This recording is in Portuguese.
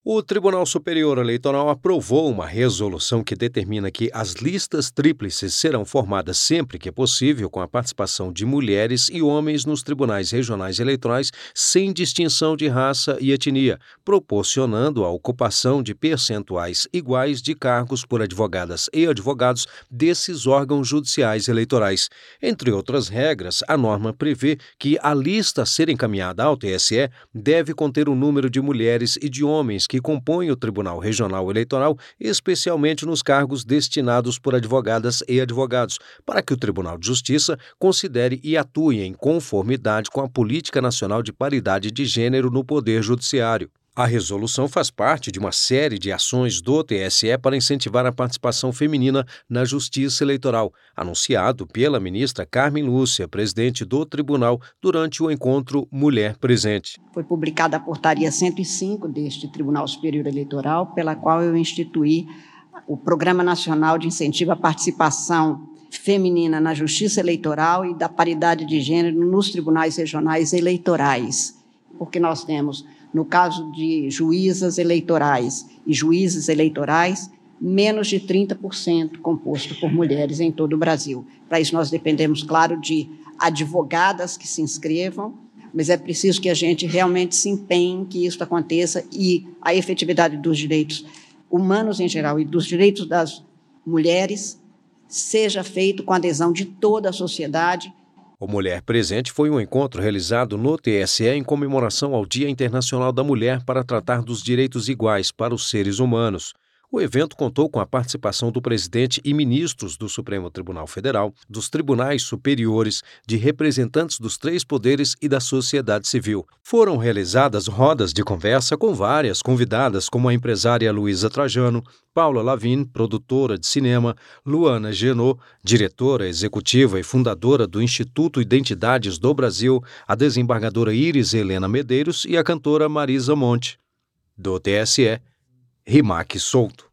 O Tribunal Superior Eleitoral aprovou uma resolução que determina que as listas tríplices serão formadas sempre que possível com a participação de mulheres e homens nos tribunais regionais eleitorais sem distinção de raça e etnia, proporcionando a ocupação de percentuais iguais de cargos por advogadas e advogados desses órgãos judiciais eleitorais. Entre outras regras, a norma prevê que a lista a ser encaminhada ao TSE deve conter o número de mulheres e de homens que compõem o Tribunal Regional Eleitoral, especialmente nos cargos destinados por advogadas e advogados, para que o Tribunal de Justiça considere e atue em conformidade com a Política Nacional de Paridade de Gênero no Poder Judiciário. A resolução faz parte de uma série de ações do TSE para incentivar a participação feminina na Justiça Eleitoral, anunciado pela ministra Carmen Lúcia, presidente do tribunal, durante o encontro Mulher Presente. Foi publicada a portaria 105 deste Tribunal Superior Eleitoral, pela qual eu instituí o Programa Nacional de Incentivo à Participação Feminina na Justiça Eleitoral e da Paridade de Gênero nos Tribunais Regionais Eleitorais, porque nós temos, no caso de juízas eleitorais e juízes eleitorais, menos de 30% composto por mulheres em todo o Brasil. Para isso, nós dependemos, claro, de advogadas que se inscrevam, mas é preciso que a gente realmente se empenhe que isso aconteça e a efetividade dos direitos humanos em geral e dos direitos das mulheres seja feito com a adesão de toda a sociedade. O Mulher Presente foi um encontro realizado no TSE em comemoração ao Dia Internacional da Mulher para tratar dos direitos iguais para os seres humanos. O evento contou com a participação do presidente e ministros do Supremo Tribunal Federal, dos tribunais superiores, de representantes dos três poderes e da sociedade civil. Foram realizadas rodas de conversa com várias convidadas, como a empresária Luísa Trajano, Paula Lavigne, produtora de cinema, Luana Genot, diretora executiva e fundadora do Instituto Identidades do Brasil, a desembargadora Iris Helena Medeiros e a cantora Marisa Monte. Do TSE, Rimac Souto.